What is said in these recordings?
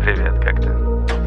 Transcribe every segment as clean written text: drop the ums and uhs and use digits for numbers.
Привет, как ты?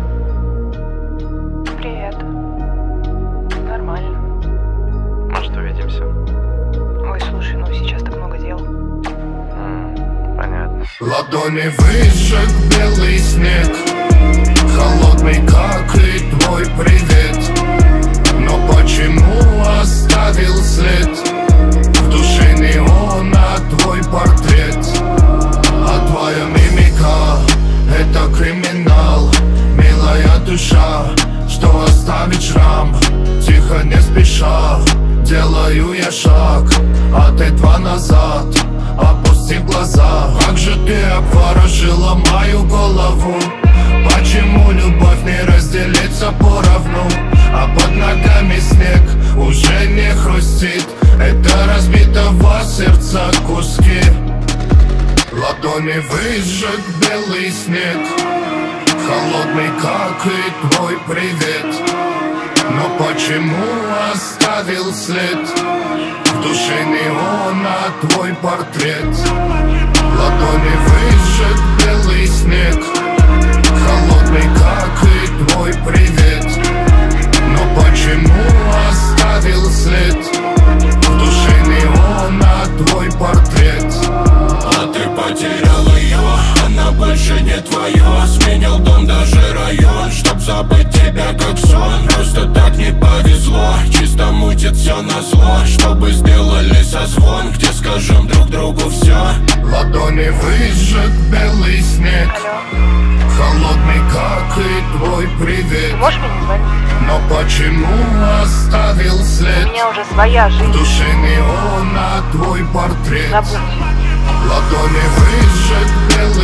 Привет. Нормально. Может, увидимся? Ой, слушай, ну сейчас так много дел. Понятно. Ладони выжег белый снег, холодный, как и твой привет. Но почему оставил след? В душе неона твой портрет. А твоя мимика — это криминал. Милая душа, что оставит шрам. Тихо, не спеша, делаю я шаг, а ты два назад. Опусти глаза. Как же ты обворожила мою голову? Почему любовь не разделится поровну? А под ногами снег уже не хрустит. Это разбитого сердца куски. Ладони выжег белый снег, холодный, как и твой привет. Но почему оставил след? В душе неона твой портрет. Ладони выжег белый снег, холодный, как и твой привет. Но почему оставил след? В душе неона твой портрет. А ты потерял ее, она больше не твоя. Сменил дом, даже район, чтоб забыть тебя как сон. Просто так не повезло, чисто мутит все назло. Чтобы сделали созвон, где скажем друг другу все. Ладони выжег белый снег, холодный, как и твой привет. Ты можешь меня звонить? Но почему оставил след? У меня уже своя В жизнь. душе неона твой портрет. Забудь. Ладони выжег белый